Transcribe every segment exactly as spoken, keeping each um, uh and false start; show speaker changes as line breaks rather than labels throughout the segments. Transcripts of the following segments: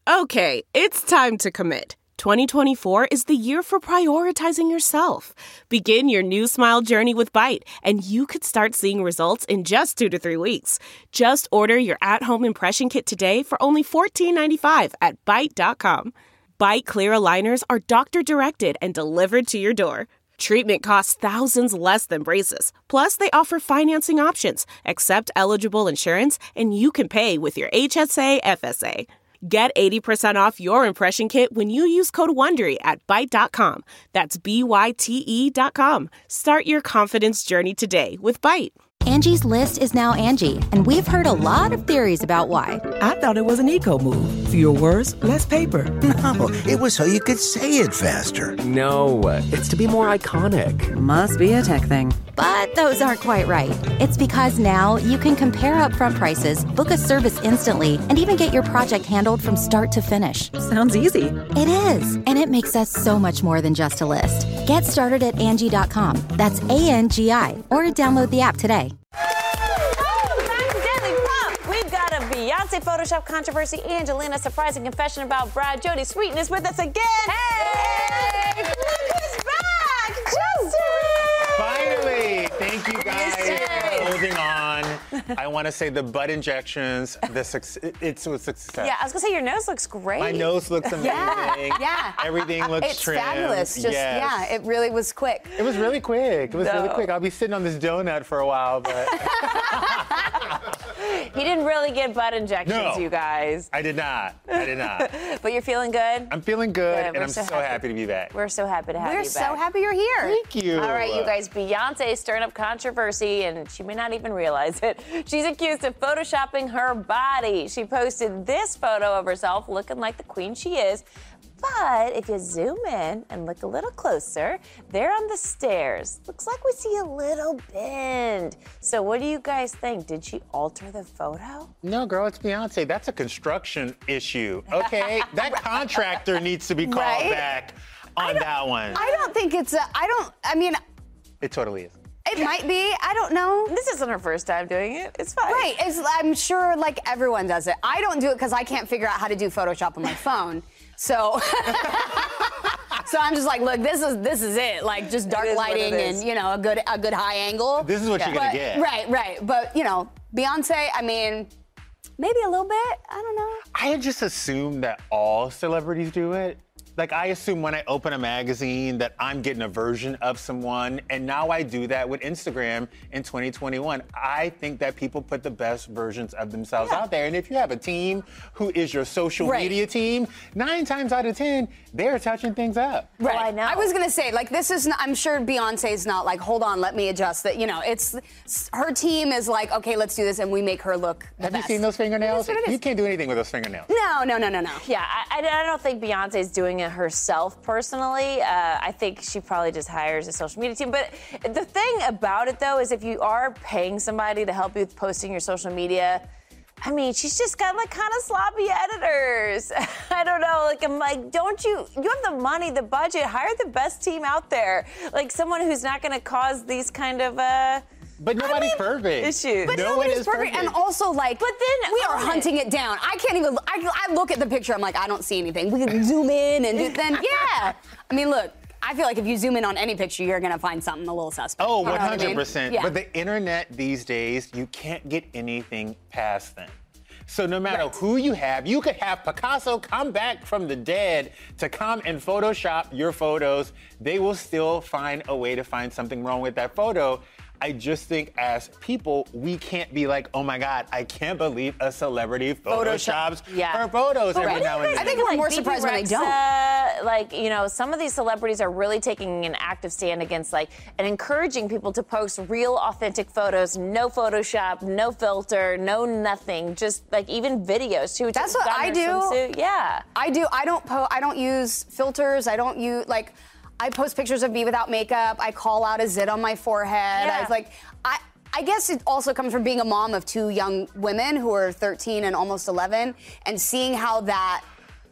Okay, it's time to commit. twenty twenty-four is the year for prioritizing yourself. Begin your new smile journey with Byte, and you could start seeing results in just two to three weeks. Just order your at-home impression kit today for only fourteen ninety-five at byte dot com. Byte clear aligners are doctor-directed and delivered to your door. Treatment costs thousands less than braces. Plus, they offer financing options, accept eligible insurance, and you can pay with your H S A F S A. Get eighty percent off your impression kit when you use code WONDERY at byte dot com. That's B Y T E dot com. Start your confidence journey today with Byte.
Angie's List is now Angie, and we've heard a lot of theories about why.
I thought it was an eco move. Fewer words, less paper.
No, it was so you could say it faster.
No, it's to be more iconic.
Must be a tech thing.
But those aren't quite right. It's because now you can compare upfront prices, book a service instantly, and even get your project handled from start to finish.
Sounds easy.
It is, and it makes us so much more than just a list. Get started at Angie dot com. That's A N G I, or download the app today.
We've got a Beyonce Photoshop controversy, Angelina surprising confession about Brad, Jody Sweetin is with us again. Hey! Look who's back! Justin!
Finally! Thank you guys for holding on. I want to say the butt injections, the su- it's a success.
Yeah, I was going to say your nose looks great.
My nose looks amazing.
Yeah, yeah.
Everything looks
it's
trimmed.
fabulous. Just
yes.
yeah, it really was quick.
It was really quick. It was
No.
really quick. I'll be sitting on this donut for a while, but
He didn't really get butt injections,
No.
you guys.
I did not. I did not.
But you're feeling good?
I'm feeling good,
Good.
and
We're
I'm
so
so,
happy.
happy. to be back.
We're so happy to have
We're
you
so
back.
happy you're here.
Thank you.
All right, you guys, Beyonce is stirring up controversy, and she may not even realize it. She's accused of photoshopping her body. She posted this photo of herself looking like the queen she is. But if you zoom in and look a little closer, there on the stairs, looks like we see a little bend. So what do you guys think? Did she alter the photo?
No, girl, it's Beyonce. That's a construction issue, okay? That contractor needs to be called
Right?
back on that one.
I don't think it's a. I don't. I mean,
It totally is.
it might be. I don't know.
This isn't her first time doing it. It's fine.
Right. It's, I'm sure like everyone does it. I don't do it because I can't figure out how to do Photoshop on my phone. So. So I'm just like, look, this is this is it. Like just dark
It is what
lighting
it is.
and you know a good a good high angle.
This is what you're gonna
But-
get.
Right, right. But you know, Beyonce. I mean, maybe a little bit. I don't know.
I just assume that all celebrities do it. Like, I assume when I open a magazine that I'm getting a version of someone, and now I do that with Instagram in twenty twenty-one. I think that people put the best versions of themselves
Yeah.
out there. And if you have a team who is your social
Right.
media team, nine times out of ten, they're touching things up.
Right.
I know.
I was gonna say, like, this is. Not, I'm sure Beyonce's not like, hold on, let me adjust that. You know, it's her team is like, okay, let's do this, and we make her look. The
Have
best.
you seen those fingernails?
It is what it is.
You can't do anything with those fingernails.
No, no, no, no, no.
Yeah, I, I don't think Beyonce's doing it herself personally. Uh, I think she probably just hires a social media team. But the thing about it, though, is if you are paying somebody to help you with posting your social media, I mean, she's just got like kind of sloppy editors. I don't know. Like, I'm like, don't you? You have the money, the budget. Hire the best team out there. Like someone who's not going to cause these kind of. Uh,
But nobody's perfect.
issues.
But
no one
nobody's
is
perfect.
perfect.
And also, like,
But then
we are
own it.
hunting it down. I can't even. I, I look at the picture. I'm like, I don't see anything. We can zoom in and do, then yeah. I mean, look. I feel like if you zoom in on any picture, you're gonna find something a little suspect.
Oh,
You know what I mean?
one hundred percent.
Yeah.
But the internet these days, you can't get anything past them. So no matter
Right.
who you have, you could have Picasso come back from the dead to come and Photoshop your photos. They will still find a way to find something wrong with that photo. I just think as people, we can't be like, oh my God, I can't believe a celebrity photoshops
Yeah.
her photos every
Right.
now and then.
I think we're more surprised when they don't.
Rexa, like, you know, some of these celebrities are really taking an active stand against, like, and encouraging people to post real, authentic photos, no Photoshop, no filter, no nothing, just like even videos too.
That's what
Done
I
in
do.
a swimsuit. Yeah.
I do. I don't po- I don't use filters. I don't use like. I post pictures of me without makeup. I call out a zit on my forehead.
Yeah.
I was like, I. I guess it also comes from being a mom of two young women who are thirteen and almost eleven, and seeing how that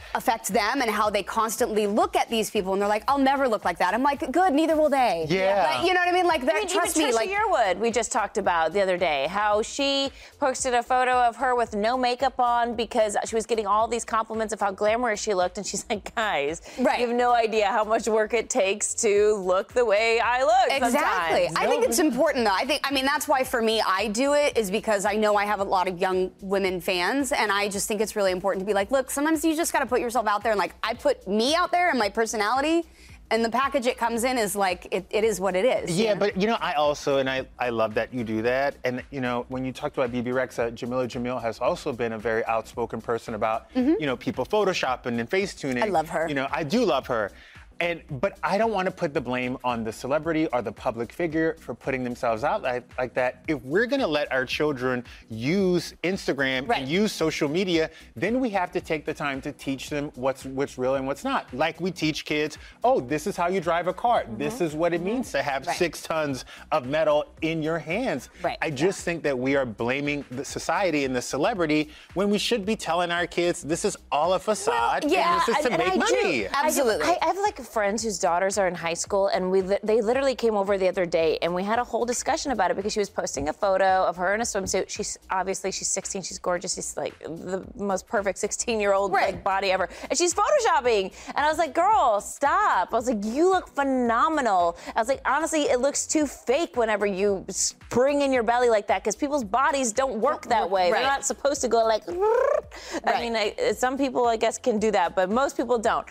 affect them and how they constantly look at these people and they're like, I'll never look like that. I'm like, good, neither will they.
Yeah.
Like, you know what I mean? Like that.
I mean,
trust
even
me.
Trisha
Like
Yearwood, we just talked about the other day, how she posted a photo of her with no makeup on because she was getting all these compliments of how glamorous she looked, and she's like, guys,
Right.
you have no idea how much work it takes to look the way I look.
Exactly.
Sometimes.
I think it's important though. I think I mean that's why for me I do it is because I know I have a lot of young women fans, and I just think it's really important to be like, look, sometimes you just got to put yourself out there, and like I put me out there and my personality, and the package it comes in is like it, it is what it is.
Yeah,
you know?
but you know, I also, and I, I love that you do that. And you know, when you talked about Bebe Rexha, Jamila Jamil has also been a very outspoken person about,
Mm-hmm.
you know, people photoshopping and face tuning.
I love her.
You know, I do love her. And but I don't want to put the blame on the celebrity or the public figure for putting themselves out like, like that. If we're gonna let our children use Instagram
Right.
and use social media, then we have to take the time to teach them what's what's real and what's not. Like we teach kids, oh, this is how you drive a car.
Mm-hmm.
This is what it means to have
Right.
six tons of metal in your hands.
Right.
I just think that we are blaming the society and the celebrity when we should be telling our kids this is all a facade
yeah,
and this is to
and
make
I do-
money.
Absolutely.
I, do- I, I have like friends whose daughters are in high school, and we li- they literally came over the other day, and we had a whole discussion about it because she was posting a photo of her in a swimsuit. She's obviously she's sixteen, she's gorgeous, she's like the most perfect sixteen-year-old
Right.
like body ever, and she's photoshopping. And I was like, girl, stop. I was like, you look phenomenal. I was like, honestly, it looks too fake whenever you spring in your belly like that because people's bodies don't work that way.
Right.
They're not supposed to go like. I
Right.
mean, I, some people I guess can do that, but most people don't.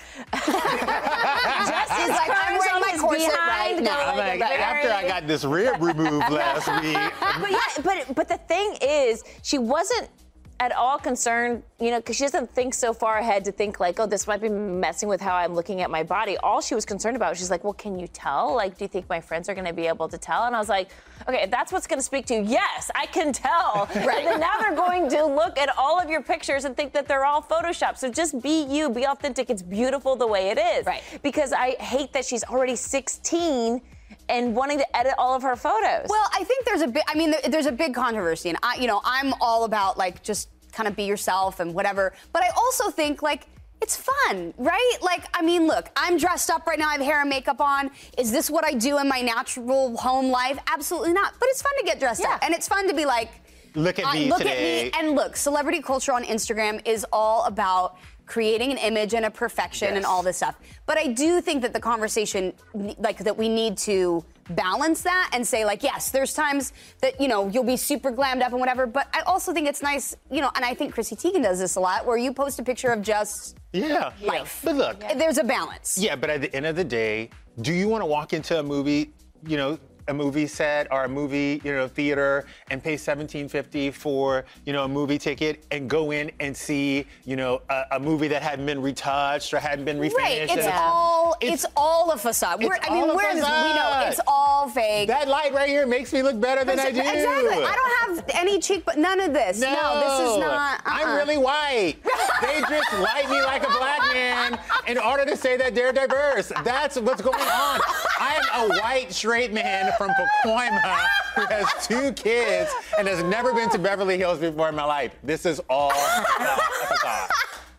Just
He's like, I'm wearing my corset right now.
I'm like, after I got this rib removed last week.
But yeah, but but the thing is, she wasn't at all concerned, you know, because she doesn't think so far ahead to think like, oh, this might be messing with how I'm looking at my body. All she was concerned about, she's like, well, can you tell? Like, do you think my friends are going to be able to tell? And I was like, okay, if that's what's going to speak to you, yes, I can tell. Right. And then now they're going to look at all of your pictures and think that they're all Photoshopped. So just be you, be authentic. It's beautiful the way it is.
Right.
Because I hate that she's already sixteen and wanting to edit all of her photos.
Well, I think there's a big, I mean, there- there's a big controversy, and I, you know, I'm all about like just kind of be yourself and whatever. But I also think like it's fun, right? Like, I mean, look, I'm dressed up right now. I have hair and makeup on. Is this what I do in my natural home life? Absolutely not. But it's fun to get dressed
Yeah.
up, and it's fun to be like,
Look at
uh,
me
look
today.
at me. And look, celebrity culture on Instagram is all about creating an image and a perfection and
Yes.
all this stuff. But I do think that the conversation, like, that we need to balance that and say, like, yes, there's times that, you know, you'll be super glammed up and whatever, but I also think it's nice, you know, and I think Chrissy Teigen does this a lot, where you post a picture of just
Yeah.
life.
But look,
There's a balance.
yeah, but at the end of the day, do you want to walk into a movie, you know, a movie set or a movie, you know, theater and pay seventeen fifty for, you know, a movie ticket and go in and see, you know, a, a movie that hadn't been retouched or hadn't been refinished?
Right, it's
and-
all it's,
It's-
all a facade. We're,
it's
I mean,
all a
we're in this, we know
facade.
it's all fake.
That light right here makes me look better than I do.
Exactly. I don't have any cheek, but none of this. No, this is not. Uh-uh.
I'm really white. They just light me like a black man in order to say that they're diverse. That's what's going on. I am a white straight man from Pacoima who has two kids and has never been to Beverly Hills before in my life. This is all a facade.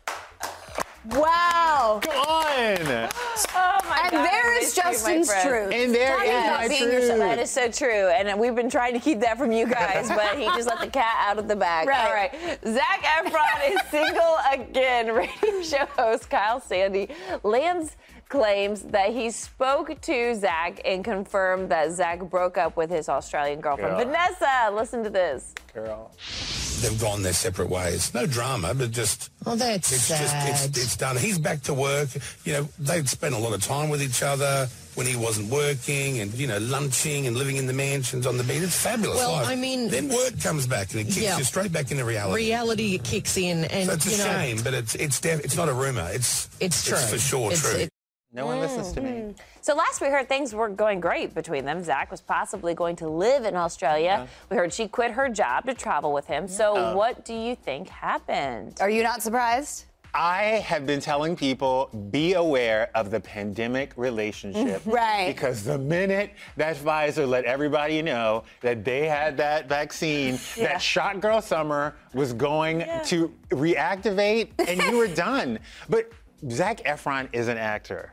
Wow.
Come on.
Oh my
And
God,
there
I
is
miss you, my
Justin's
friend.
truth.
And there
Talking
is
about
my
being
truth.
yourself.
That is so true, and we've been trying to keep that from you guys, but he just let the cat out of the bag.
Right.
All right, Zac Efron is single again. Radio show host Kyle Sandy lands claims that he spoke to Zac and confirmed that Zac broke up with his Australian girlfriend,
Yeah.
Vanessa. Listen to this.
Girl.
They've gone their separate ways. No drama, but just.
Oh, that's
it's
sad.
just it's, it's done. He's back to work. You know, they'd spent a lot of time with each other when he wasn't working, and you know, lunching and living in the mansions on the beach. It's fabulous.
Well,
life.
I mean-
then work comes back and it kicks
Yeah.
you straight back into reality.
Reality kicks in, and
So it's a
you know,
shame, but it's it's def- it's not a rumor. It's
it's true.
It's for sure
It's-
true.
it-
No one listens to me.
So last we heard things were going great between them. Zac was possibly going to live in Australia. We heard she quit her job to travel with him. So what do you think happened?
Are you not surprised?
I have been telling people, be aware of the pandemic relationship.
Right.
Because the minute that Pfizer let everybody know that they had that vaccine,
Yeah.
that shot girl summer was going
Yeah.
to reactivate and you were done. But Zac Efron is an actor.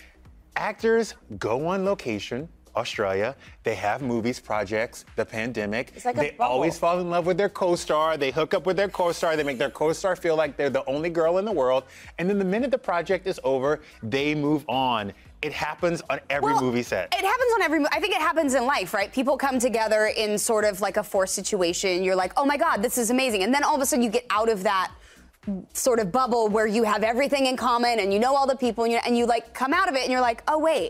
Actors go on location, Australia. They have movies, projects, the pandemic.
It's like a
they
bubble.
always fall in love with their co-star. They hook up with their co-star. They make their co-star feel like they're the only girl in the world. And then the minute the project is over, they move on. It happens on every
Well,
movie set.
It happens on every. I think it happens in life, right? People come together in sort of like a forced situation. You're like, oh my God, this is amazing, and then all of a sudden you get out of that sort of bubble where you have everything in common and you know all the people and you, and you like come out of it and you're like, oh wait,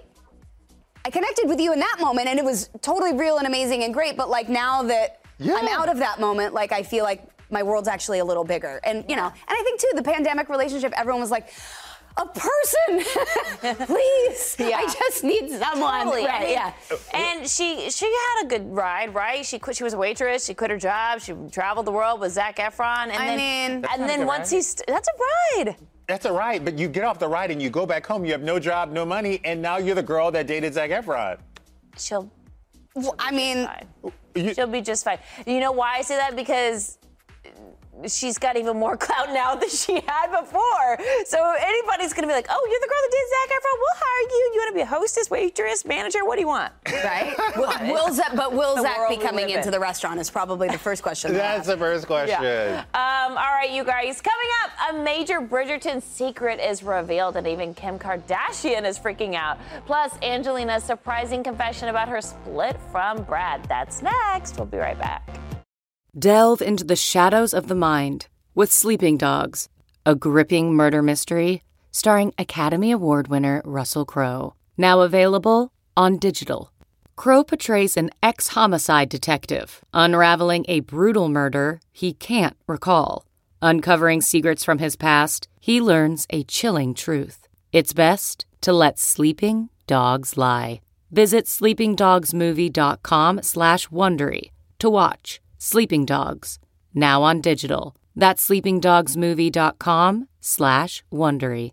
I connected with you in that moment and it was totally real and amazing and great, but like now that
Yeah.
I'm out of that moment, like I feel like my world's actually a little bigger. And you know, and I think too, the pandemic relationship, everyone was like, a person, please.
Yeah.
I just need someone.
Totally.
Right,
I mean,
yeah.
And she she had a good ride, right? She quit. She was a waitress. She quit her job. She traveled the world with Zac Efron. And
I
then,
mean- That's
and
not
then
good,
once
right?
he's that's a ride.
That's all right, but you get off the ride and you go back home. You have no job, no money, and now you're the girl that dated Zac Efron.
She'll.
Well, I mean,
fine.
You-
She'll be just fine. You know why I say that? Because she's got even more clout now than she had before. So anybody's gonna be like, "Oh, you're the girl that did Zac Efron. We'll hire you. You want to be a hostess, waitress, manager? What do you want?"
right? will, will Zac, but will
The
Zac
world
be
we
coming
live
into
in.
the restaurant is probably the first question. to
That's
ask.
the first question.
Um, all right, you guys. Coming up, a major Bridgerton secret is revealed, and even Kim Kardashian is freaking out. Plus, Angelina's surprising confession about her split from Brad. That's next. We'll be right back.
Delve into the shadows of the mind with Sleeping Dogs, a gripping murder mystery starring Academy Award winner Russell Crowe. Now available on digital. Crowe portrays an ex-homicide detective unraveling a brutal murder he can't recall. Uncovering secrets from his past, he learns a chilling truth. It's best to let sleeping dogs lie. Visit sleepingdogsmovie.com slash Wondery to watch Sleeping Dogs, now on digital. That's sleepingdogsmovie.com slash Wondery.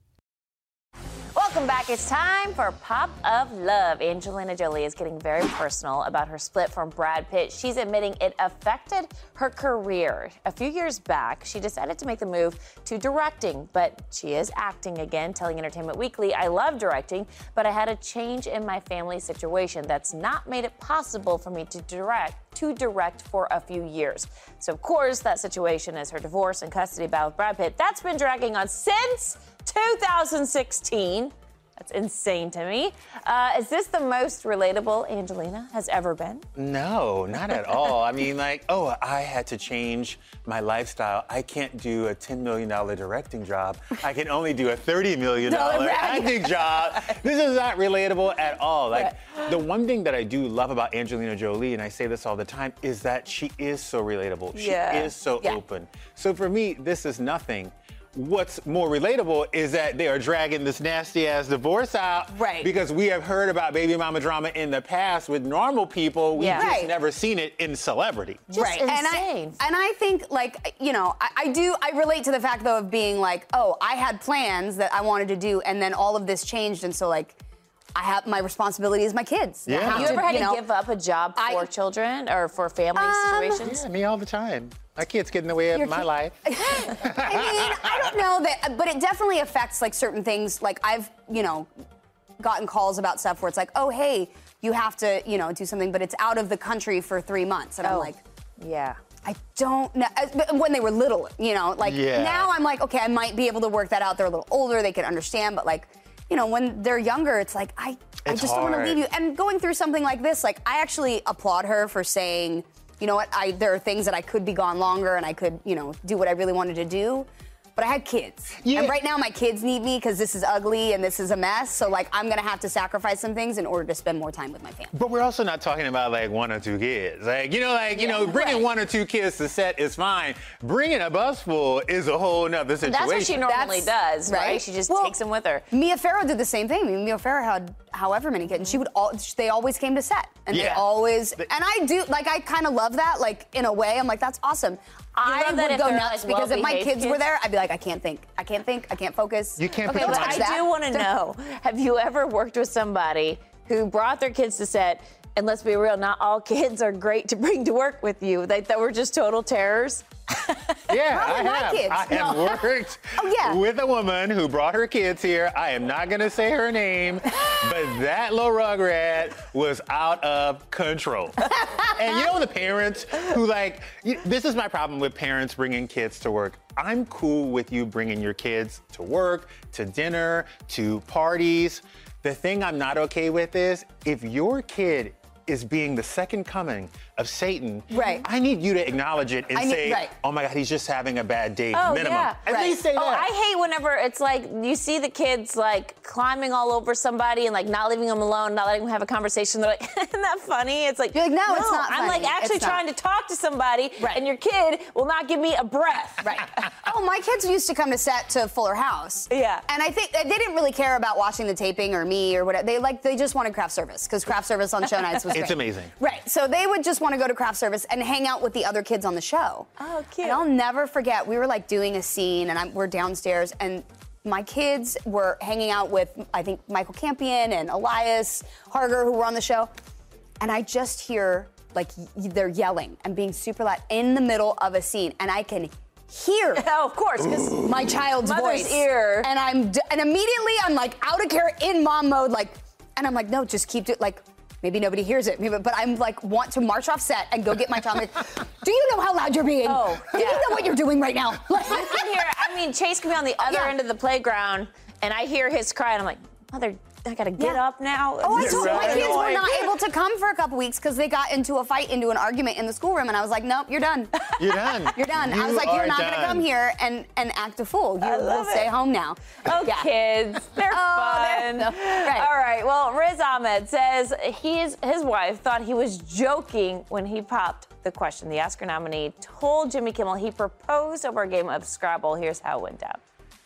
Welcome back. It's time for Pop of Love. Angelina Jolie is getting very personal about her split from Brad Pitt. She's admitting it affected her career. A few years back, she decided to make the move to directing, but she is acting again, telling Entertainment Weekly, "I love directing, but I had a change in my family situation that's not made it possible for me to direct to direct for a few years." So, of course, that situation is her divorce and custody battle with Brad Pitt. That's been dragging on since two thousand sixteen. That's insane to me. Uh, is this the most relatable Angelina has ever been?
No, not at all. I mean, like, oh, I had to change my lifestyle. I can't do a ten million dollars directing job. I can only do a thirty million dollars acting job. This is not relatable at all. Like, the one thing that I do love about Angelina Jolie, and I say this all the time, is that she is so relatable. She
Yeah.
is so
Yeah.
open. So for me, this is nothing. What's more relatable is that they are dragging this nasty ass divorce out.
Right.
Because we have heard about baby mama drama in the past with normal people. We've
Yeah.
just
Right.
never seen it in celebrity.
Just
right. And
insane.
I, and I think, like, you know, I, I do, I relate to the fact, though, of being like, oh, I had plans that I wanted to do, and then all of this changed, and so, like, I have, my responsibility is my kids.
Yeah.
I have
You ever had to
know,
give up a job
I-
for children or for family
Um,
situations?
Yeah, me all the time. My kids get in the way of
Your
my
kid-
life.
I mean, I don't know that, but it definitely affects like certain things. Like I've, you know, gotten calls about stuff where it's like, oh, hey, you have to, you know, do something, but it's out of the country for three months, and I'm
Oh.
like,
Yeah.
I don't know. uh, but When they were little, you know, like
Yeah.
now I'm like, okay, I might be able to work that out. They're a little older, they can understand, but like, you know, when they're younger, it's like I, I
It's
just don't want to
hard.
leave you. And going through something like this, like I actually applaud her for saying, you know what, I there are things that I could be gone longer and I could, you know, do what I really wanted to do. But I had kids.
Yeah.
And right now my kids need me because this is ugly and this is a mess. So like I'm gonna have to sacrifice some things in order to spend more time with my family.
But we're also not talking about like one or two kids. Like, you know, like, you know, bringing
right.
one or two kids to set is fine. Bringing a bus full is a whole nother situation.
That's what she normally
That's-
does, right?
right.
She just
Well,
takes them with her.
Mia Farrow did the same thing. I mean, Mia Farrow had however many kids, and she would all. They always came to set, and they
Yeah.
always. And I do like. I kind of love that. Like in a way, I'm like, that's awesome. I
love that
would
if
go
they're,
nuts
like,
because if my
well-behaved
kids, were
kids?
there, I'd be like, I can't think. I can't think. I can't focus.
You can't
Okay,
put
but
the
I
that.
do want to know, have you ever worked with somebody who brought their kids to set, and let's be real, not all kids are great to bring to work with you, they, that were just total terrors?
Yeah,
Probably
I
my
have.
kids.
I have
No.
worked
Oh, yeah.
with a woman who brought her kids here. I am not going to say her name, but that little rugrat was out of control. And you know the parents who like, you, this is my problem with parents bringing kids to work. I'm cool with you bringing your kids to work, to dinner, to parties. The thing I'm not okay with is if your kid is being the second coming of Satan,
Right.
I need you to acknowledge it and
I need-
say,
right.
oh my God, he's just having a bad day,
Oh,
minimum.
yeah.
At
Right.
least say
Oh,
that.
I hate whenever it's like you see the kids like climbing all over somebody and like not leaving them alone, not letting them have a conversation. They're like, isn't that funny? It's like,
You're like, no, it's not
I'm like
funny.
actually
It's not."
trying to talk to somebody,
Right.
and your kid will not give me a breath.
Right. Oh, my kids used to come to set to Fuller House.
Yeah.
And I think they didn't really care about watching the taping or me or whatever. They like they just wanted craft service because craft service on show nights was
It's
great.
amazing.
Right. So they would just want to go to craft service and hang out with the other kids on the show.
Oh, cute.
And I'll never forget, we were like doing a scene and I'm, we're downstairs and my kids were hanging out with, I think, Michael Campion and Elias Harger, who were on the show. And I just hear, like, y- they're yelling and being super loud in the middle of a scene. And I can hear
Oh, of course, because
my child's
Mother's
voice.
ear.
And I'm, d- and immediately I'm like out of care in mom mode, like, and I'm like, no, just keep it, like, maybe nobody hears it, maybe- but I'm like, want to march off set and go get my child. I'm like, do you know how loud you're being?
Oh,
Do
yeah.
you know what you're doing right now? Like,
you can hear, I mean, Chase can be on the other
Yeah.
end of the playground, and I hear his cry, and I'm like, Mother, I gotta get
Yeah.
up now.
Oh, I
This is
told
so
my kids were
annoying.
not able to come for a couple weeks because they got into a fight, into an argument in the schoolroom, and I was like, nope, you're done.
You're done.
You're done. I
You
was like,
are
you're not going to
done.
come here and, and act a fool. You
I
will
love
stay
it.
home now.
Oh,
Yeah.
kids, they're
Oh, they're-
fun.
no, right.
All right. Well, Riz Ahmed says he's, his wife thought he was joking when he popped the question. The Oscar nominee told Jimmy Kimmel he proposed over a game of Scrabble. Here's how it went down.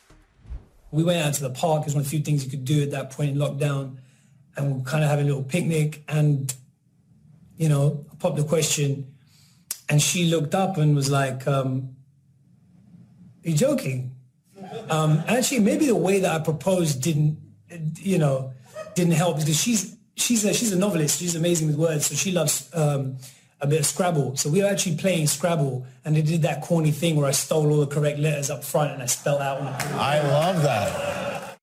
We went out to the park. It was one of the few things you could do at that point in lockdown. And we kind of have a little picnic. And, you know, I popped the question. And she looked up and was like, um, are you joking? Um, actually, maybe the way that I proposed didn't, you know, didn't help because she's she's a, she's a novelist. She's amazing with words. So she loves um, a bit of Scrabble. So we were actually playing Scrabble. And they did that corny thing where I stole all the correct letters up front and I spelled out.
I love that.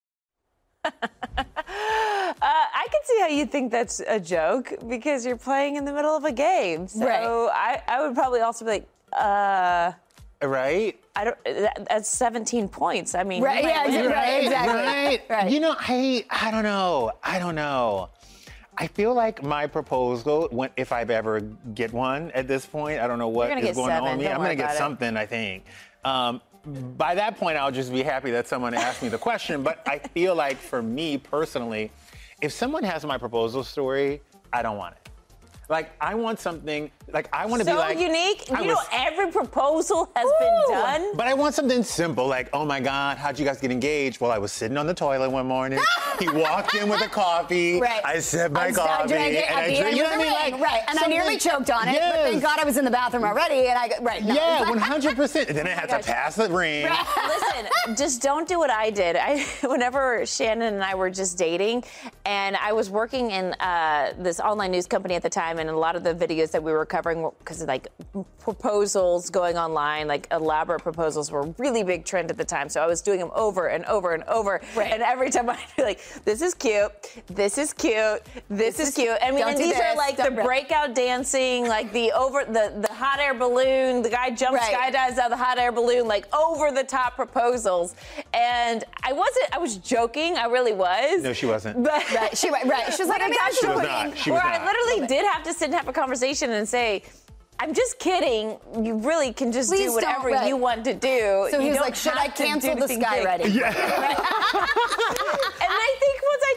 Uh, I can see how you think that's a joke because you're playing in the middle of a game. So
Right.
I, I would probably also be like, uh,
Right?
I don't. That, that's seventeen points. I mean, you
Right,
might
yeah,
win.
exactly. Right, exactly.
Right.
Right.
You know, I I don't know. I don't know. I feel like my proposal, when, if I've ever get one at this point, I don't know what
You're gonna
is
get
going on
seven.
with me.
Don't
I'm
worry
gonna get
about it.
something, I think. Um, by that point, I'll just be happy that someone asked me the question. But I feel like for me personally, if someone has my proposal story, I don't want it. Like, I want something, like, I want to
So
be like.
unique.
I
You know,
was-
every proposal has been done.
But I want something simple, like, oh my God, how'd you guys get engaged? Well, I was sitting on the toilet one morning. He walked in with a coffee.
Right.
I sipped my
I
coffee.
drank it
and
at
I
the
drank,
end
you know
with
what I
the
mean?
ring.
Like,
right. And I
something-
nearly choked on it, but thank
Yes.
God I was in the bathroom already. And I got, right. No.
Yeah, one hundred percent. And then I had to pass the ring.
Listen, just don't do what I did. I, whenever Shannon and I were just dating, and I was working in uh, this online news company at the time, and a lot of the videos that we were covering, because of like proposals going online, like elaborate proposals, were a really big trend at the time. So I was doing them over and over and over,
Right.
and every time I'd be like, "This is cute. This is cute. This,
This
is
is-
cute." I mean,
don't
and
do
these are
this,
like the
don't- right.
breakout dancing, like the over the the hot air balloon. The guy jumps
Right.
skydives out of the hot air balloon, like over the top proposals. And I wasn't. I was joking. I really was.
No, she wasn't.
But
Right. She, right. She was like, I mean, I'm
She was
putting-
not. She was
where I
not.
literally did have to sit and have a conversation and say, I'm just kidding. You really can just
Please
do
don't,
whatever
right.
you want to do.
So he
You
was
don't
like, should
have
I
to do
cancel the
anything
Sky
big."
Ready?
Yeah.
And I think once I took that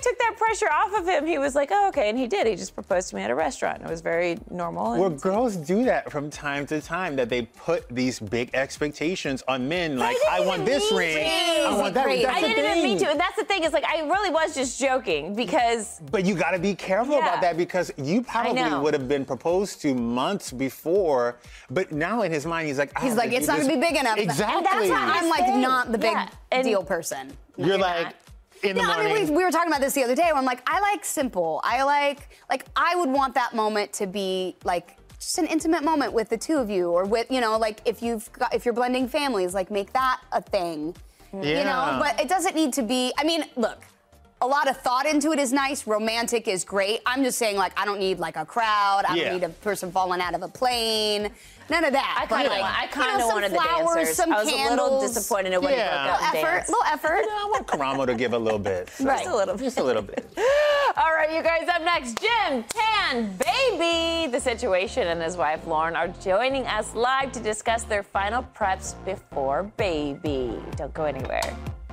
pressure off of him. He was like, oh, okay, and he did. He just proposed to me at a restaurant. It was very normal.
Well, girls do that from time to time, that they put these big expectations on men, like, I, I want this ring, I want that ring.
I didn't even mean to. And that's the thing, is like, I really was just joking because...
But you got to be careful yeah. about that, because you probably would have been proposed to months before, but now in his mind, he's like,
he's like, it's not going to be big enough.
Exactly.
And that's why I'm like not the big
yeah.
deal person.
No, you're, you're like... Not. In the
no,
morning.
I mean, we, we were talking about this the other day where I'm like, I like simple. I like, like, I would want that moment to be like just an intimate moment with the two of you, or with, you know, like if you've got, if you're blending families, like make that a thing. Yeah. You know, but it doesn't need to be, I mean, look, a lot of thought into it is nice. Romantic is great. I'm just saying, like, I don't need like a crowd. I yeah. don't need a person falling out of a plane. None of that.
I kind of,
like,
I kind of
you know,
wanted
flowers,
the dancers.
Some
I was
candles.
a little disappointed in when
yeah.
he broke out and
effort,
danced.
little effort.
Yeah, I want Karamo to give a little bit. So.
Right. Just a little,
just a little bit.
All right, you guys. Up next, Jim, Tan, Baby, The Situation, and his wife Lauren are joining us live to discuss their final preps before baby. Don't go anywhere.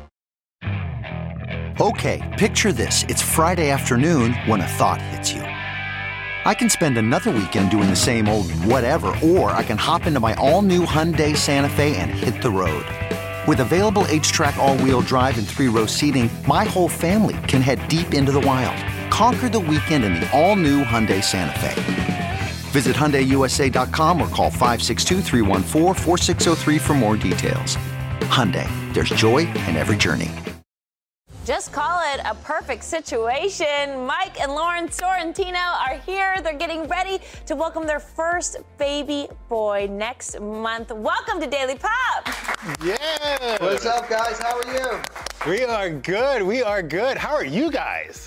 Okay, picture this. It's Friday afternoon when a thought hits you. I can spend another weekend doing the same old whatever, or I can hop into my all-new Hyundai Santa Fe and hit the road. With available H-Track all-wheel drive and three-row seating, my whole family can head deep into the wild. Conquer the weekend in the all-new Hyundai Santa Fe. Visit Hyundai U S A dot com or call five six two, three one four, four six zero three for more details. Hyundai, there's joy in every journey.
Just call it a perfect situation. Mike and Lauren Sorrentino are here. They're getting ready to welcome their first baby boy next month. Welcome to Daily Pop.
Yeah.
What's up, guys? How are you?
We are good. We are good. How are you guys?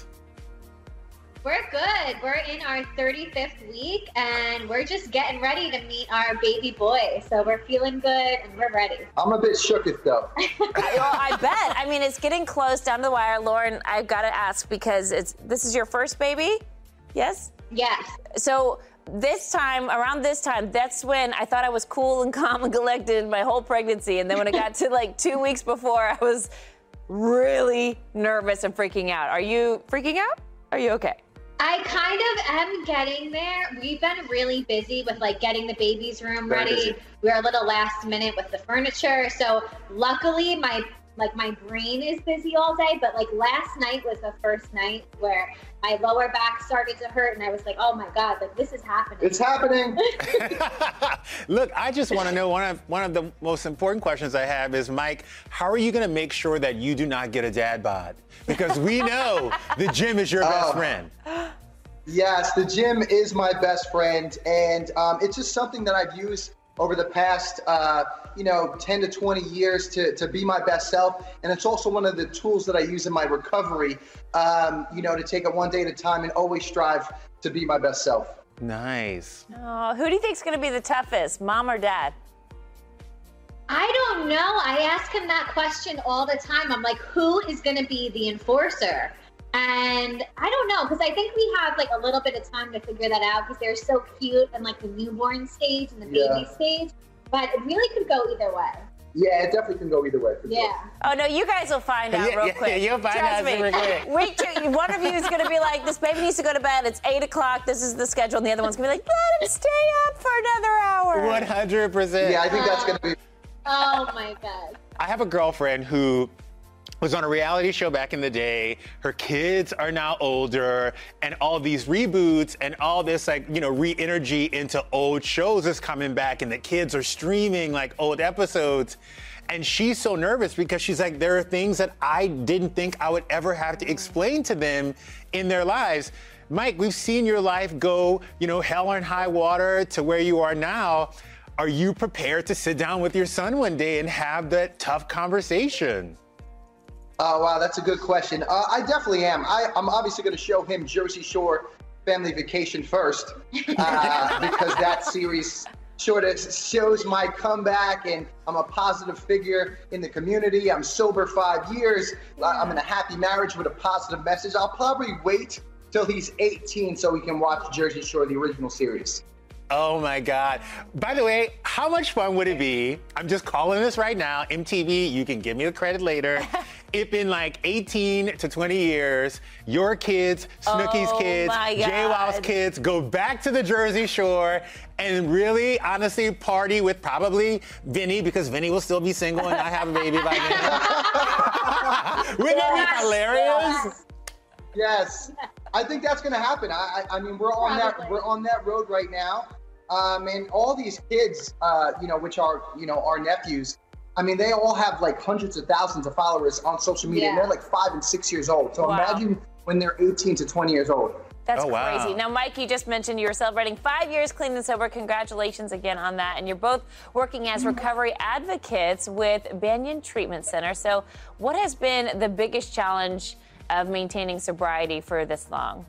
We're good. We're in our thirty-fifth week, and we're just getting ready to meet our baby boy. So we're feeling good, and we're ready.
I'm a bit shooketh, though.
Well, I bet. I mean, it's getting close down to the wire. Lauren, I've got to ask, because it's this is your first baby? Yes?
Yes.
So this time, around this time, that's when I thought I was cool and calm and collected my whole pregnancy. And then when it got to like two weeks before, I was really nervous and freaking out. Are you freaking out? Are you okay?
I kind of am getting there. We've been really busy with like getting the baby's room
Very
ready.
busy.
We're a little last minute with the furniture. So luckily my like my brain is busy all day, but like last night was the first night where my lower back started to hurt and I was like, oh my God, like this is happening.
It's happening.
Look, I just want to know, one of one of the most important questions I have is, Mike, how are you going to make sure that you do not get a dad bod? Because we know the gym is your best
Oh.
friend.
Yes, the gym is my best friend, and um, it's just something that I've used over the past, uh, you know, ten to twenty years to, to be my best self. And it's also one of the tools that I use in my recovery, um, you know, to take it one day at a time and always strive to be my best self.
Nice.
Oh, who do you think's going to be the toughest, mom or dad?
I don't know. I ask him that question all the time. I'm like, who is going to be the enforcer? And I don't know, because I think we have like a little bit of time to figure that out, because they're so cute and like the newborn stage and the baby
Yeah.
stage. But it really could go either way.
Yeah, it definitely can go either way. For
Yeah.
Sure.
Oh, no, you guys will find out
Yeah,
real
yeah,
quick.
you'll find
Trust
out
me.
super quick.
Wait, till- one of you is going to be like, this baby needs to go to bed. It's eight o'clock. This is the schedule. And the other one's going to be like, let him stay up for another hour.
one hundred percent.
Yeah, I think that's going to be.
Oh my God.
I have a girlfriend who was on a reality show back in the day. Her kids are now older, and all these reboots and all this, like, you know, re-energy into old shows is coming back, and the kids are streaming like old episodes. And she's so nervous because she's like, there are things that I didn't think I would ever have to explain to them in their lives. Mike, we've seen your life go, you know, hell and high water to where you are now. Are you prepared to sit down with your son one day and have that tough conversation?
Oh, wow, that's a good question. Uh, I definitely am. I, I'm obviously going to show him Jersey Shore Family Vacation first, uh, because that series sort of shows my comeback, and I'm a positive figure in the community. I'm sober five years. I'm in a happy marriage with a positive message. I'll probably wait till he's eighteen so he can watch Jersey Shore, the original series.
Oh my God. By the way, how much fun would it be? I'm just calling this right now. M T V, you can give me the credit later. if in like eighteen to twenty years, your kids, Snooki's
Oh,
kids,
my
JWoww's
God.
kids go back to the Jersey Shore and really, honestly, party with probably Vinny, because Vinny will still be single and not have a baby by then. Wouldn't that be hilarious?
Yes, I think that's going to happen. I, I, I mean, we're on that
Probably.
we're on that road right now, um, and all these kids, uh, you know, which are you know our nephews. I mean, they all have like hundreds of thousands of followers on social media, and
Yeah.
they're like five and six years old. So
Wow.
imagine when they're eighteen to twenty years old.
That's
Oh, wow.
crazy. Now, Mike, you just mentioned you were celebrating five years clean and sober. Congratulations again on that. And you're both working as recovery advocates with Banyan Treatment Center. So what has been the biggest challenge of maintaining sobriety for this long?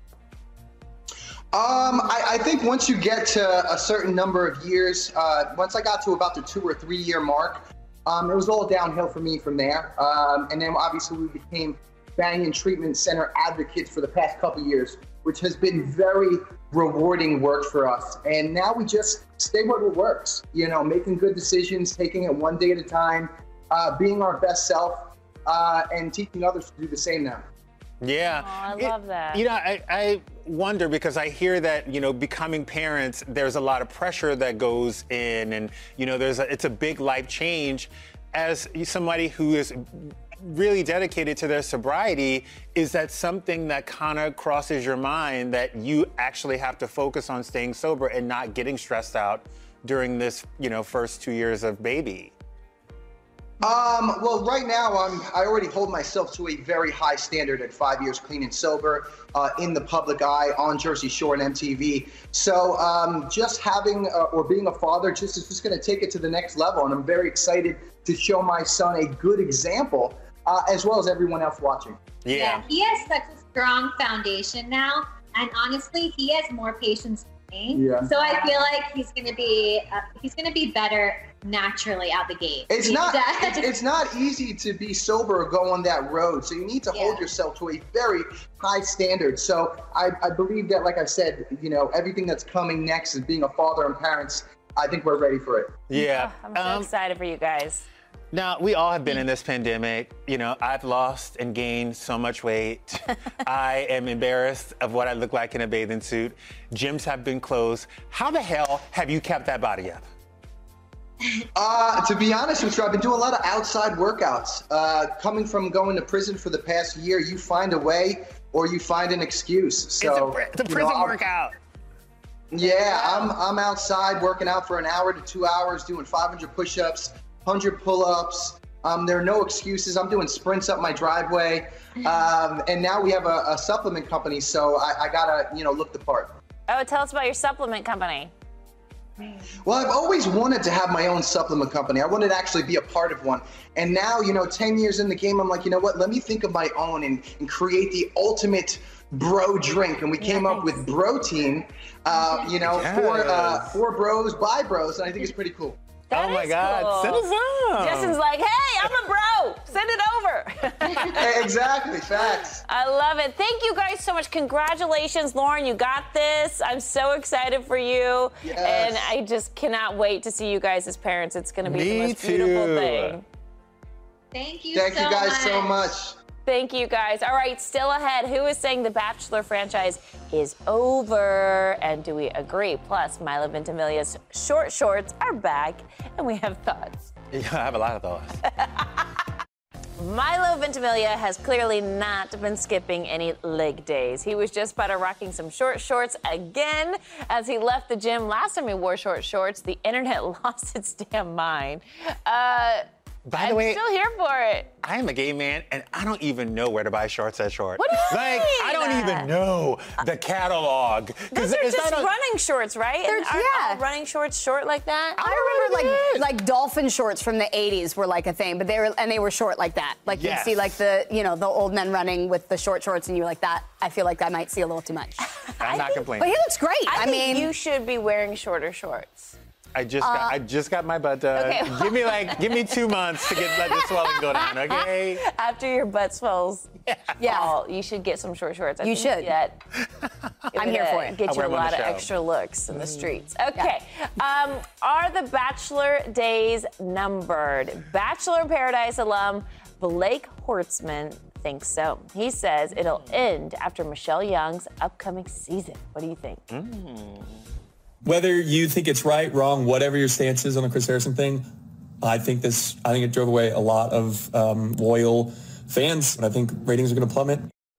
Um, I, I think once you get to a certain number of years, uh, once I got to about the two or three year mark, um, it was all downhill for me from there. Um, and then obviously we became Banyan Treatment Center advocates for the past couple of years, which has been very rewarding work for us. And now we just stay with what works, you know, making good decisions, taking it one day at a time, uh, being our best self, uh, and teaching others to do the same now.
Yeah.
Oh, I
It-
love that.
You know, I, I wonder because I hear that, you know, becoming parents, there's a lot of pressure that goes in and, you know, there's a, it's a big life change. As somebody who is really dedicated to their sobriety, is that something that kind of crosses your mind that you actually have to focus on staying sober and not getting stressed out during this, you know, first two years of baby?
Um, well, right now, I'm, I already hold myself to a very high standard at five years clean and sober, uh, in the public eye, on Jersey Shore and M T V. So um, just having uh, or being a father just is just going to take it to the next level. And I'm very excited to show my son a good example, uh, as well as everyone else watching.
Yeah, he has such a strong foundation now, and honestly, he has more patience than me.
Yeah.
So I feel like he's gonna be uh, he's gonna be better naturally out the gate.
It's
He
not
does.
it's, it's not easy to be sober or go on that road. So you need to hold yourself to a very high standard. So I, I believe that, like I said, you know, everything that's coming next is being a father and parents. I think we're ready for it.
Yeah.
I'm so excited for you guys.
Now, we all have been in this pandemic. You know, I've lost and gained so much weight. I am embarrassed of what I look like in a bathing suit. Gyms have been closed. How the hell have you kept that body up?
Uh, to be honest with you, I've been doing a lot of outside workouts. Uh, coming from going to prison for the past year, you find a way or you find an excuse. So
It's a, it's a
you know,
prison
I'll-
workout.
Yeah, I'm I'm outside working out for an hour to two hours, doing five hundred push-ups, one hundred pull-ups. Um, there are no excuses. I'm doing sprints up my driveway, um, and now we have a, a supplement company, so I, I gotta you know look the part.
Oh, tell us about your supplement company.
Well, I've always wanted to have my own supplement company. I wanted to actually be a part of one. And now, you know, ten years in the game, I'm like, you know what? Let me think of my own and, and create the ultimate bro drink. And we came up with Protein, uh, you know, for, uh, for bros, by bros. And I think it's pretty cool.
That
oh my
is
God,
cool.
send us some.
Justin's like, hey, I'm a bro. Send it over.
Exactly, facts.
I love it. Thank you guys so much. Congratulations, Lauren. You got this. I'm so excited for you.
Yes.
And I just cannot wait to see you guys as parents. It's going to be
Me
the most beautiful
too.
thing.
Thank you
Thank
so
you guys
much.
so much.
Thank you guys. All right, still ahead. Who is saying the Bachelor franchise is over? And do we agree? Plus, Milo Ventimiglia's short shorts are back, and we have thoughts.
Yeah, I have a lot of thoughts.
Milo Ventimiglia has clearly not been skipping any leg days. He was just better rocking some short shorts again as he left the gym. Last time he wore short shorts, the internet lost its damn mind. Uh,
By the
I'm
way,
still here for it.
I am a gay man, and I don't even know where to buy shorts at Short.
What do you
like,
mean?
I don't even know the catalog.
Those are
it's
just
not a-
running shorts, right?
They're-
And aren't
yeah.
all running shorts short like that?
I remember like like dolphin shorts from the eighties were like a thing, but they were and they were short like that. Like
Yes.
you'd see like the you know the old men running with the short shorts, and you were like that. I feel like I might see a little too much.
I'm not
But
complaining.
he looks great.
I,
I,
think
mean,
you should be wearing shorter shorts.
I just got, I just got my butt done.
Okay.
Give me like, give me two months to get let the swelling go down, okay?
After your butt swells,
Yeah.
fall, you should get some short shorts. I
You
think
should.
That,
I'm here for it.
Get
I'll
you
wear
a
them on
lot
the
of
show.
extra looks in the streets. Okay. Um, are the Bachelor days numbered? Bachelor in Paradise alum Blake Hortzman thinks so. He says it'll end after Michelle Young's upcoming season. What do you think?
Mm.
Whether you think it's right, wrong, whatever your stance is on the Chris Harrison thing, I think this. I think it drove away a lot of um, loyal fans, and I think ratings are going to plummet.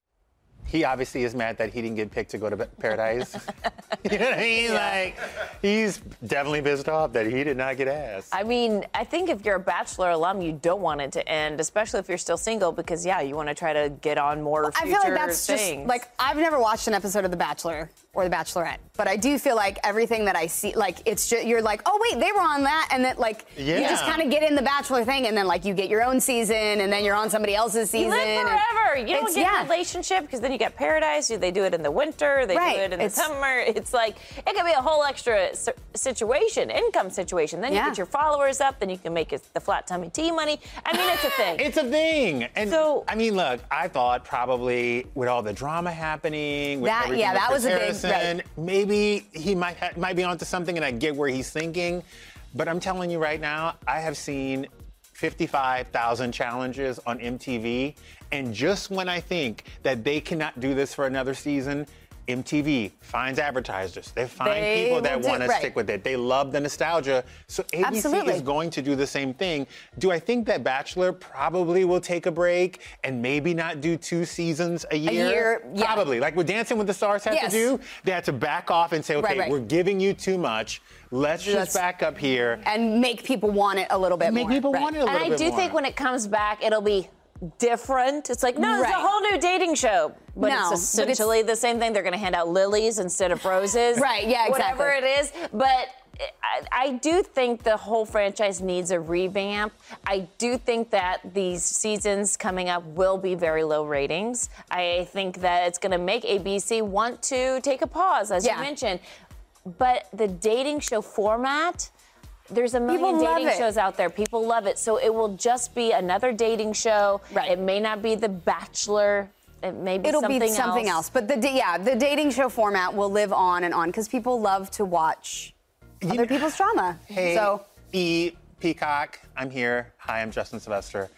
He obviously is mad that he didn't get picked to go to Paradise. You know what I mean? Yeah. Like, he's definitely pissed off that he did not get asked.
I mean, I think if you're a Bachelor alum, you don't want it to end, especially if you're still single, because, yeah, you want to try to get on more well, future
I feel like that's
things.
Just, like, I've never watched an episode of The Bachelor or The Bachelorette, but I do feel like everything that I see, like, it's just, you're like, oh, wait, they were on that, and then, like, yeah. you just kind of get in the Bachelor thing, and then, like, you get your own season, and then you're on somebody else's season.
You live forever. You don't get yeah. a relationship, because then you get Paradise. They do it in the winter. They right. do it in it's, the summer. It's like, it could be a whole extra situation, income situation. Then yeah. you get your followers up. Then you can make it the flat tummy tea money. I mean, it's a thing.
It's a thing. And so, I mean, look, I thought probably with all the drama happening, with
that,
everything
yeah,
with
that
Chris
was
Harrison,
a big, right.
maybe he might ha- might be onto something, and I get where he's thinking. But I'm telling you right now, I have seen fifty-five thousand challenges on M T V. And just when I think that they cannot do this for another season, M T V finds advertisers. They find
they
people that want
right.
to stick with it. They love the nostalgia. So A B C
Absolutely.
is going to do the same thing. Do I think that Bachelor probably will take a break and maybe not do two seasons a year?
A year, yeah.
Probably. Like what Dancing with the Stars had
yes.
to do, they had to back off and say, okay,
right, right.
we're giving you too much. Let's just, just back up here.
And make people want it a little bit
make
more.
Make people
right.
want it a little
and
bit more.
And I do think when it comes back, it'll be different. It's like, no, it's right. a whole new dating show. But
no,
it's essentially but it's, the same thing. They're going to hand out lilies instead of roses.
Right, yeah, exactly.
Whatever it is. But I, I do think the whole franchise needs a revamp. I do think that these seasons coming up will be very low ratings. I think that it's going to make A B C want to take a pause, as yeah. you mentioned. But the dating show format... There's a million dating shows out there. People love it. So it will just be another dating show. Right. It may not be The Bachelor. It may be
It'll
something
be something else.
else.
But the yeah, the dating show format will live on and on because people love to watch you other know, people's drama.
Hey,
so
E. Peacock, I'm here. Hi, I'm Justin Sylvester.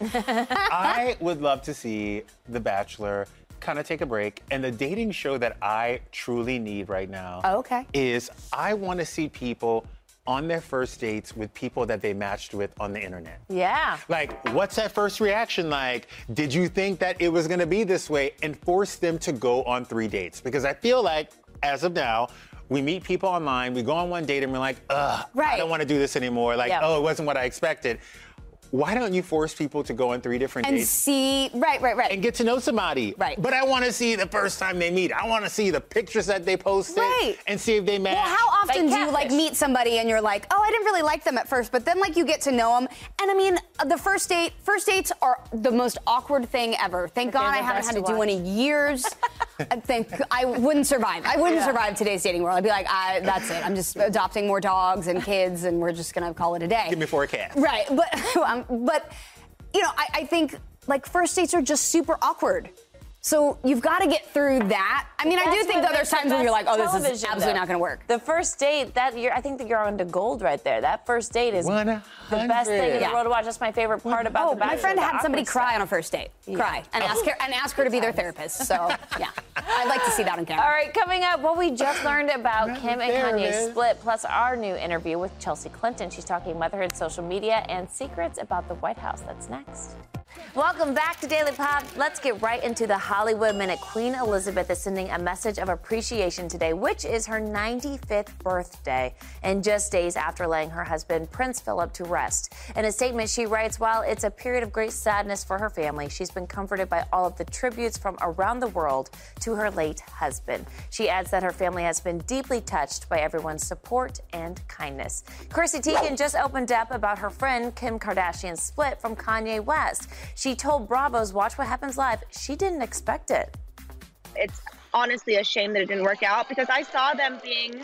I would love to see The Bachelor kind of take a break. And the dating show that I truly need right now
oh, okay.
is I want to see people on their first dates with people that they matched with on the internet.
Yeah.
Like, what's that first reaction like? Did you think that it was gonna be this way? And force them to go on three dates. Because I feel like, as of now, we meet people online, we go on one date and we're like, ugh, right. I don't wanna do this anymore. Like, yeah. oh, it wasn't what I expected. Why don't you force people to go on three different
and
dates?
And see, right, right, right.
And get to know somebody.
Right.
But I want to see the first time they meet. I want to see the pictures that they posted.
Right.
And see if they match.
Well, how often like do you, like, meet somebody and you're like, oh, I didn't really like them at first, but then, like, you get to know them. And, I mean, the first date, first dates are the most awkward thing ever. Thank but God I haven't had to, to do one in years. I think I wouldn't survive. I wouldn't yeah. survive today's dating world. I'd be like, I, that's it. I'm just adopting more dogs and kids, and we're just going to call it a day.
Give me four cats.
Right. But, um, but... You know, I, I think, like, first dates are just super awkward. So you've got to get through that. I mean, I do think that there's times where you're like, oh, this is absolutely though. not going to work.
The first date, that you're, I think that you're on to gold right there. That first date is
one hundred
the best thing in the world to watch. That's my favorite part about
oh,
The Bachelor.
My friend had somebody
stuff.
cry on a first date. Yeah. Cry. And, oh. ask her, and ask her to be their therapist. So, yeah. I'd like to see that on camera.
All right, coming up, what we just learned about Kim and Kanye's split, plus our new interview with Chelsea Clinton. She's talking motherhood, social media, and secrets about the White House. That's next. Welcome back to Daily Pop. Let's get right into the Hollywood Minute. Queen Elizabeth is sending a message of appreciation today, which is her ninety-fifth birthday, and just days after laying her husband, Prince Philip, to rest. In a statement, she writes, while it's a period of great sadness for her family, she's been comforted by all of the tributes from around the world to her late husband. She adds that her family has been deeply touched by everyone's support and kindness. Chrissy Teigen just opened up about her friend Kim Kardashian's split from Kanye West. She told Bravo's Watch What Happens Live she didn't expect it.
It's honestly a shame that it didn't work out because I saw them being,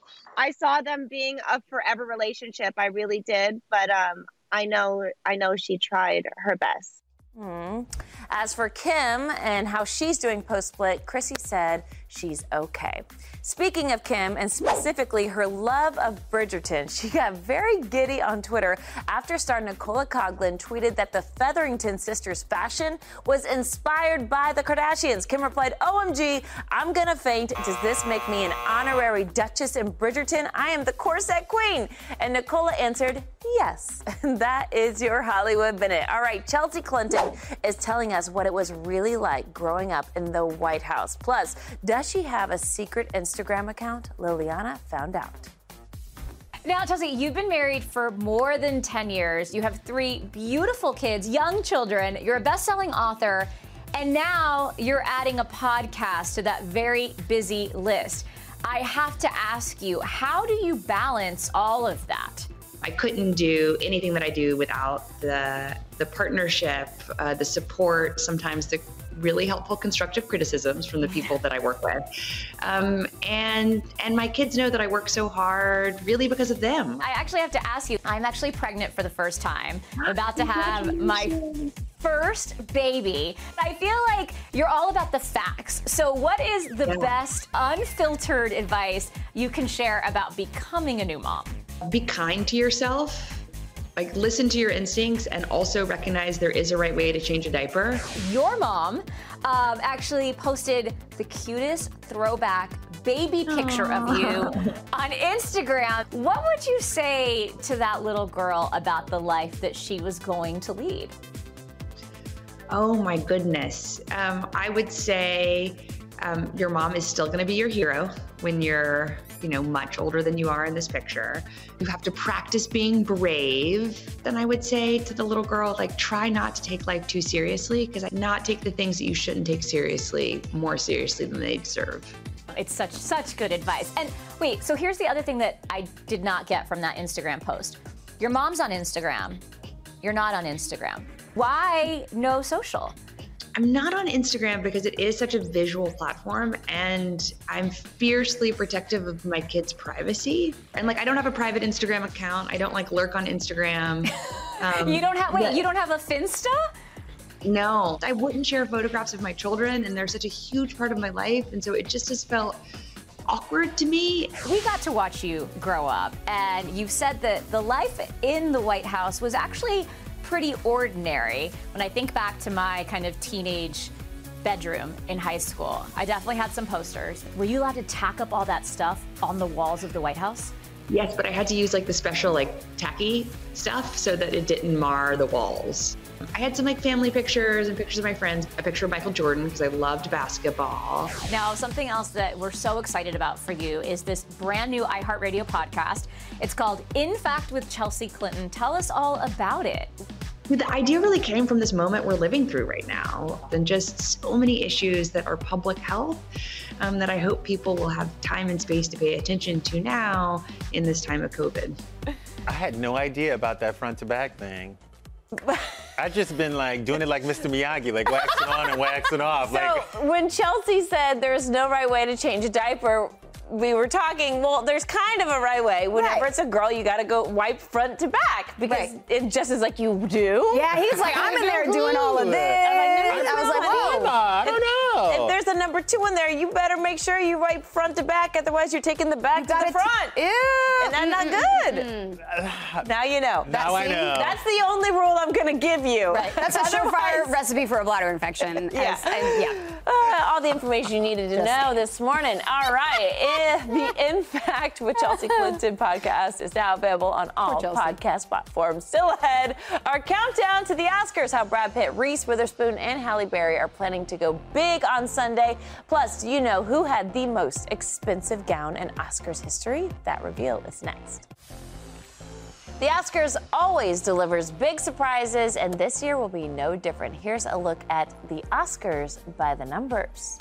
I saw them being a forever relationship. I really did, but um, I know, I know she tried her best.
Mm. As for Kim and how she's doing post-split, Chrissy said she's okay. Speaking of Kim, and specifically her love of Bridgerton, she got very giddy on Twitter after star Nicola Coughlan tweeted that the Featherington sisters' fashion was inspired by the Kardashians. Kim replied, O M G, I'm gonna faint. Does this make me an honorary Duchess in Bridgerton? I am the corset queen. And Nicola answered, yes. That is your Hollywood Minute. All right, Chelsea Clinton is telling us what it was really like growing up in the White House. Plus, does she have a secret Instagram account? Liliana found out.
Now, Chelsea, you've been married for more than ten years. You have three beautiful kids, young children. You're a best-selling author. And now you're adding a podcast to that very busy list. I have to ask you, how do you balance all of that?
I couldn't do anything that I do without the the partnership, uh, the support, sometimes the really helpful constructive criticisms from the people that I work with. Um, and and my kids know that I work so hard really because of them.
I actually have to ask you, I'm actually pregnant for the first time. I'm about to have my first baby. I feel like you're all about the facts. So what is the yeah. best unfiltered advice you can share about becoming a new mom?
Be kind to yourself. Like, listen to your instincts and also recognize there is a right way to change a diaper.
Your mom um, actually posted the cutest throwback baby picture Aww. Of you on Instagram. What would you say to that little girl about the life that she was going to lead?
Oh my goodness. Um, I would say um, your mom is still gonna be your hero when you're you know, much older than you are in this picture. You have to practice being brave. Then I would say to the little girl, like, try not to take life too seriously, because not take the things that you shouldn't take seriously more seriously than they deserve.
It's such, such good advice. And wait, so here's the other thing that I did not get from that Instagram post. Your mom's on Instagram. You're not on Instagram. Why no social?
I'm not on Instagram because it is such a visual platform, and I'm fiercely protective of my kids' privacy. And like, I don't have a private Instagram account. I don't like lurk on Instagram.
Um, you don't have, wait, but, you don't have a Finsta?
No, I wouldn't share photographs of my children, and they're such a huge part of my life. And so it just has felt awkward to me.
We got to watch you grow up, and you've said that the life in the White House was actually pretty ordinary. When I think back to my kind of teenage bedroom in high school, I definitely had some posters. Were you allowed to tack up all that stuff on the walls of the White House?
Yes, but I had to use like the special like tacky stuff so that it didn't mar the walls. I had some like family pictures and pictures of my friends, a picture of Michael Jordan because I loved basketball.
Now, something else that we're so excited about for you is this brand new iHeartRadio podcast. It's called In Fact with Chelsea Clinton. Tell us all about it.
The idea really came from this moment we're living through right now, and just so many issues that are public health um, that I hope people will have time and space to pay attention to now in this time of COVID.
I had no idea about that front to back thing. I've just been like doing it like Mister Miyagi, like waxing on and waxing off.
So
like
when Chelsea said there's no right way to change a diaper, we were talking, well, there's kind of a right way. Whenever right. it's a girl, you got to go wipe front to back because right. it just is like you do.
Yeah, he's like, I'm in there doing all of this.
I, like,
I was like, whoa.
I don't know.
If there's a number two in there, you better make sure you wipe front to back. Otherwise, you're taking the back you to the front.
T- Ew.
And that's not good. Mm-mm. Now you know.
Now I know.
That's the only rule I'm going to give you.
Right. That's a surefire recipe for a bladder infection.
Yeah.
As, and, yeah.
Uh, all the information you needed to
Just
know
saying.
this morning. All right. If the In Fact with Chelsea Clinton podcast is now available on all podcast platforms. Still ahead, our countdown to the Oscars, how Brad Pitt, Reese Witherspoon, and Halle Berry are planning to go big on Sunday. Plus, do you know who had the most expensive gown in Oscars history? That reveal is next. The Oscars always delivers big surprises, and this year will be no different. Here's a look at the Oscars by the numbers.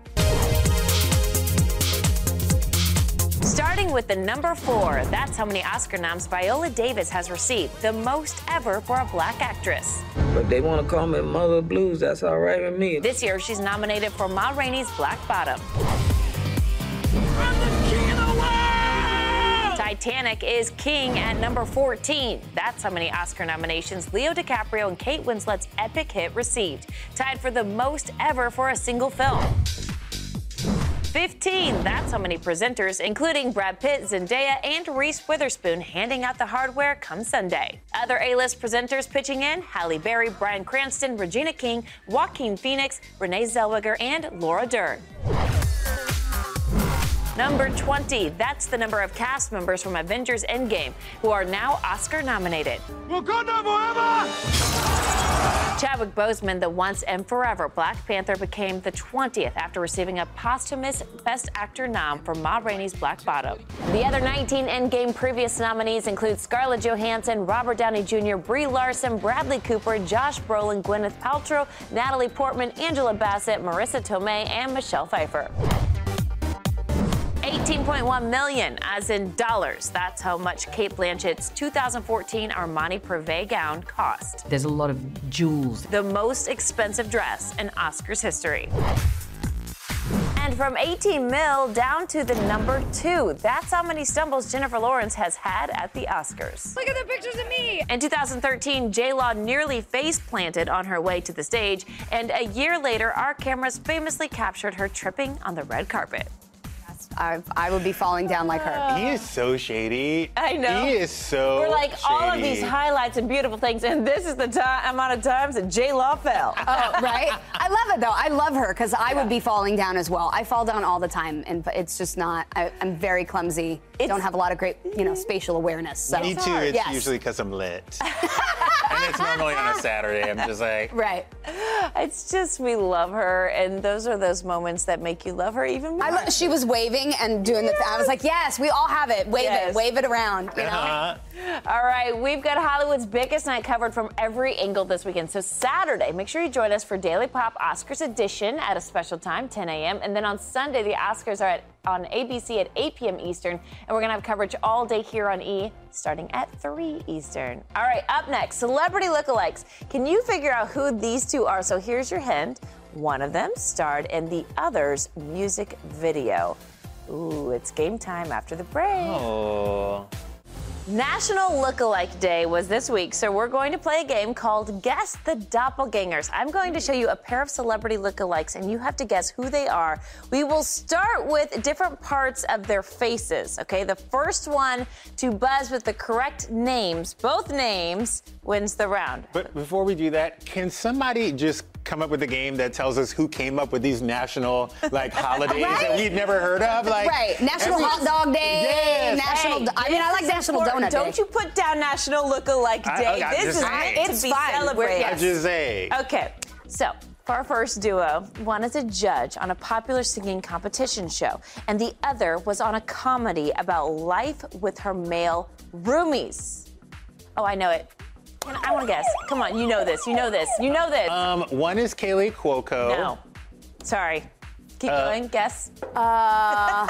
Starting with the number four, that's how many Oscar noms Viola Davis has received, the most ever for a black actress.
But they want to call me Mother Blues, that's all right with me.
This year, she's nominated for Ma Rainey's Black Bottom. Titanic is king at number fourteen. That's how many Oscar nominations Leo DiCaprio and Kate Winslet's epic hit received, tied for the most ever for a single film. fifteen. That's how many presenters, including Brad Pitt, Zendaya, and Reese Witherspoon, handing out the hardware come Sunday. Other A-list presenters pitching in: Halle Berry, Bryan Cranston, Regina King, Joaquin Phoenix, Renee Zellweger, and Laura Dern. Number twenty. That's the number of cast members from Avengers Endgame who are now Oscar nominated. Wakanda forever! Chadwick Boseman, the once and forever Black Panther, became the twentieth after receiving a posthumous Best Actor nom for Ma Rainey's Black Bottom. The other nineteen Endgame previous nominees include Scarlett Johansson, Robert Downey Junior, Brie Larson, Bradley Cooper, Josh Brolin, Gwyneth Paltrow, Natalie Portman, Angela Bassett, Marissa Tomei, and Michelle Pfeiffer. eighteen point one million, as in dollars. That's how much Cate Blanchett's two thousand fourteen Armani Privé gown cost.
There's a lot of jewels.
The most expensive dress in Oscars history. And from eighteen mil down to the number two. That's how many stumbles Jennifer Lawrence has had at the Oscars.
Look at the pictures of me.
In two thousand thirteen, J-Law nearly face-planted on her way to the stage, and a year later, our cameras famously captured her tripping on the red carpet.
I, I would be falling down like her.
He is so shady.
I know.
He is so
We're like
shady.
all of these highlights and beautiful things, and this is the time, amount of times that J-Law fell.
Oh, right? I love it, though. I love her, because I yeah. would be falling down as well. I fall down all the time, and it's just not, I, I'm very clumsy. It's, don't have a lot of great, you know, spatial awareness. So.
Me too. It's
yes.
usually because I'm lit. And it's normally on a Saturday. I'm just like...
Right.
It's just, we love her, and those are those moments that make you love her even more.
I lo- she was waving and doing the... Th- I was like, yes, we all have it. Wave yes. it. Wave it around, you know?
Uh-huh. All right, we've got Hollywood's biggest night covered from every angle this weekend. So Saturday, make sure you join us for Daily Pop Oscars edition at a special time, ten a.m. And then on Sunday, the Oscars are at, on A B C at eight p.m. Eastern. And we're going to have coverage all day here on E, starting at three Eastern. All right, up next, celebrity lookalikes. Can you figure out who these two are? So here's your hint. One of them starred in the other's music video. Ooh, it's game time after the break.
Oh.
National Lookalike Day was this week, so we're going to play a game called Guess the Doppelgangers. I'm going to show you a pair of celebrity lookalikes, and you have to guess who they are. We will start with different parts of their faces, okay? The first one to buzz with the correct names, both names, wins the round.
But before we do that, can somebody just come up with a game that tells us who came up with these national, like, holidays right? that we'd never heard of? Like,
right. National every... Hot Dog Day.
Yes.
National...
Hey,
I mean, I like National Donut Day.
Don't you put down National Lookalike Day.
I, I,
this is
meant
to be
fun.
celebrated.
I just say.
Okay, so for our first duo, one is a judge on a popular singing competition show, and the other was on a comedy about life with her male roomies. Oh, I know it. Can I, I want to guess. Come on, you know this. You know this. You know this.
Um, one is Kaylee Cuoco.
No. Sorry. Keep uh, going. Guess.
Uh,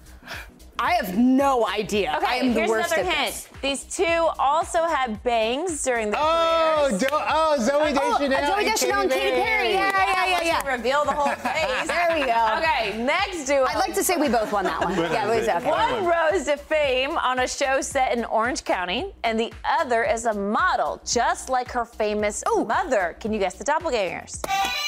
I have no idea.
Okay,
I am the
here's
worst
another
at
hint.
This.
These two also had bangs during their
oh,
careers.
Do- oh, Zoe Deschanel.
Oh, Zoe Deschanel and Katy Perry. Yeah, yeah, yeah, yeah.
yeah. Reveal the whole face.
There we go.
Okay, next duo.
I'd like to say we both won that one. yeah, we okay.
One rose to fame on a show set in Orange County, and the other is a model, just like her famous Ooh. mother. Can you guess the doppelgangers?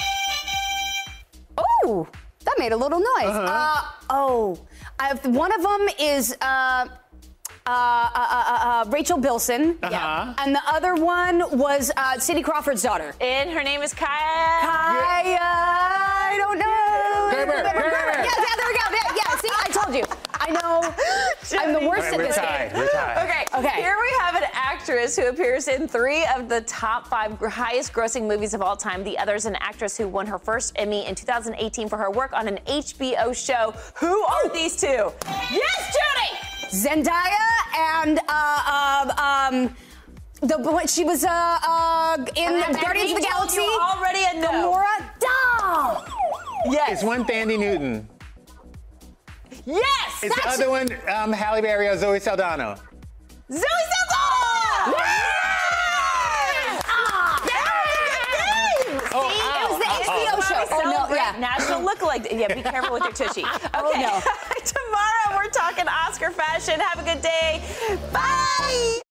Oh, that made a little noise. Uh-huh. Uh, oh, I've, one of them is uh, uh, uh, uh, uh, Rachel Bilson,
uh-huh.
yeah. and the other one was uh, Cindy Crawford's daughter.
And her name is Kaya.
Kaya, yeah. I don't know.
Gerber, Gerber.
Yeah, yeah, there we go. Yeah, yeah, see, I told you. I know. I'm the worst
right,
at this
tie,
game.
Okay, okay. Here we have an actress who appears in three of the top five highest grossing movies of all time. The other is an actress who won her first Emmy in two thousand eighteen for her work on an H B O show. Who are Ooh. these two? Yes, Judy!
Zendaya and, uh, uh, um... The she was uh, uh, in
and
Guardians of the Galaxy.
You already a no.
Gamora. Duh.
Yes. It's one Thandie Newton.
Yes.
It's the other one, um, Halle Berry or Zoe Saldana.
Zoe Saldana.
Yes! Ah.
Yes!
Oh,
See,
ow,
it was the
ow,
H B O
ow.
show.
Oh, no, yeah.
National Lookalike. Yeah, be careful with your tushy. Okay.
Oh, no.
Tomorrow more talking Oscar fashion. Have a good day. Bye.